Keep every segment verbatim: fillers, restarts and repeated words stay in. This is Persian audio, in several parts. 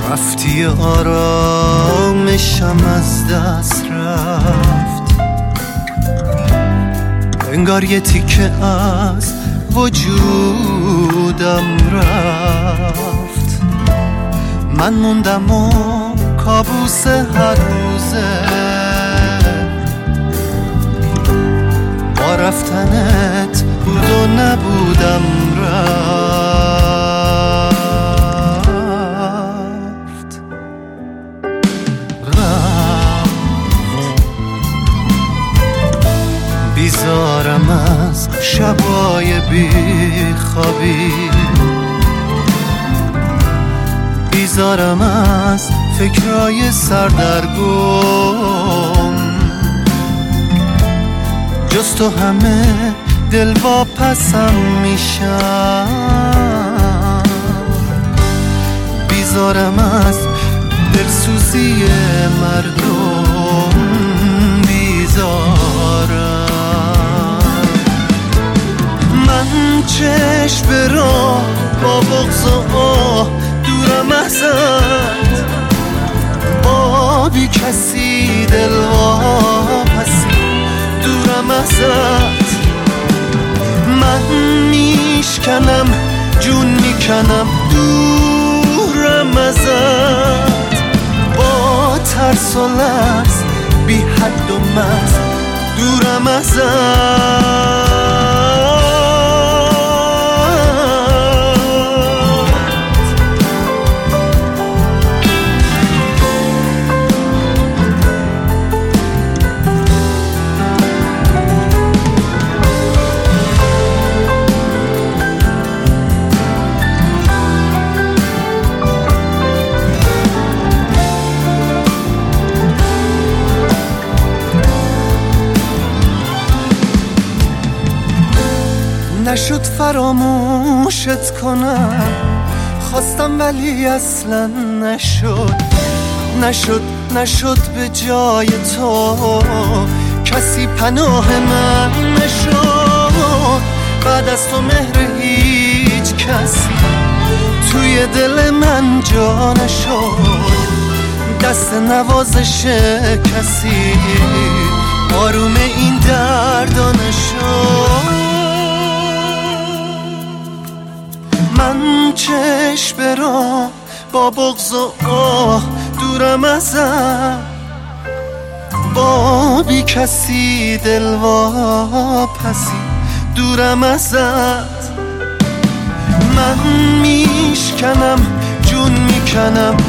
رفتی آرامشم از دست رفت، انگار یه تیکه از وجودم رفت. من موندم و کابوس هر روزه با رفتنت بود و نبودم رفت رفت. بیزارم از شبای بی خوابی، بیزارم از فکرای سردرگم، جز تو همه دل واپسم میشم. بیزارم از دلسوزی مردم، بیزارم. من چشم را با بغض و آه دورم ازت، با بی کسی دل واپسی دورم ازت. من میشکنم جون میکنم دورم ازت، با ترس و لرز بی حد و مرز دورم ازت. نشد فراموشت کنم، خواستم ولی اصلا نشد. نشد نشد به جای تو کسی پناه من نشد. بعد از تو مهر هیچ کسی توی دل من جا نشد. دست نوازش کسی آروم این دردا نشد. من چشم را با بغض و آه دورم ازت، با بی کسی دل واپسی دورم ازت. من میشکنم جون میکنم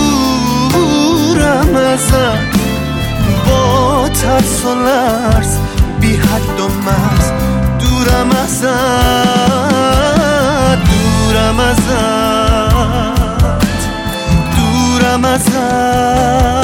دورم ازت، با ترس و لرز بی حد و مرز دورم ازت، دورم ازت، دورم ازت.